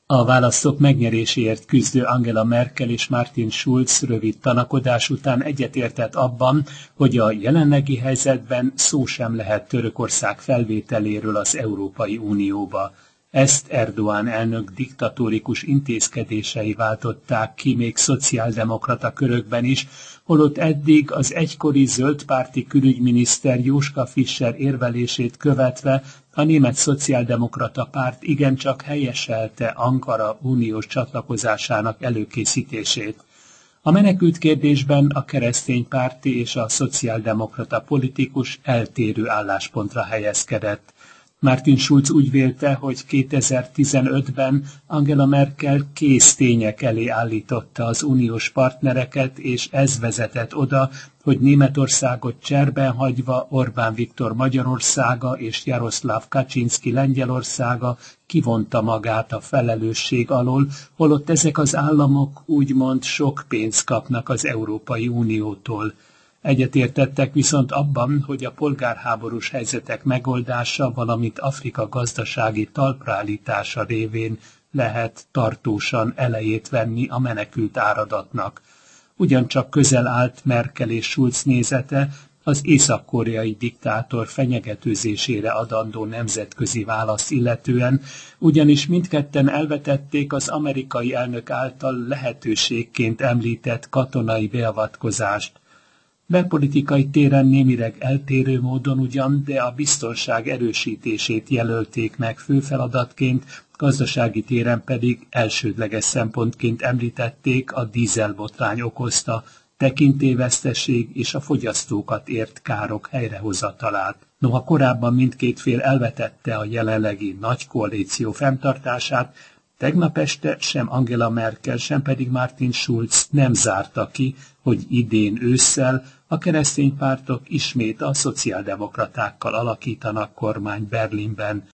A választók megnyeréséért küzdő Angela Merkel és Martin Schulz rövid tanakodás után egyetértett abban, hogy a jelenlegi helyzetben szó sem lehet Törökország felvételéről az Európai Unióba. Ezt Erdoğan elnök diktatórikus intézkedései váltották ki még szociáldemokrata körökben is, holott eddig az egykori zöldpárti külügyminiszter Joschka Fischer érvelését követve a német szociáldemokrata párt igencsak helyeselte Ankara uniós csatlakozásának előkészítését. A menekült kérdésben a kereszténypárti és a szociáldemokrata politikus eltérő álláspontra helyezkedett. Martin Schulz úgy vélte, hogy 2015-ben Angela Merkel kész tények elé állította az uniós partnereket, és ez vezetett oda, hogy Németországot cserben hagyva Orbán Viktor Magyarországa és Jaroszláv Kaczynszki Lengyelországa kivonta magát a felelősség alól, holott ezek az államok úgymond sok pénzt kapnak az Európai Uniótól. Egyetértettek viszont abban, hogy a polgárháborús helyzetek megoldása, valamint Afrika gazdasági talpraállítása révén lehet tartósan elejét venni a menekült áradatnak. Ugyancsak közel állt Merkel és Schulz nézete az észak-koreai diktátor fenyegetőzésére adandó nemzetközi válasz illetően, ugyanis mindketten elvetették az amerikai elnök által lehetőségként említett katonai beavatkozást. Belpolitikai téren némileg eltérő módon ugyan, de a biztonság erősítését jelölték meg fő feladatként, gazdasági téren pedig elsődleges szempontként említették a dízelbotrány okozta tekintélyveszteség és a fogyasztókat ért károk helyrehozatalát. Noha korábban mindkét fél elvetette a jelenlegi nagy koalíció fenntartását, tegnap este sem Angela Merkel, sem pedig Martin Schulz nem zárta ki, hogy idén ősszel a keresztény pártok ismét a szociáldemokratákkal alakítanak kormányt Berlinben.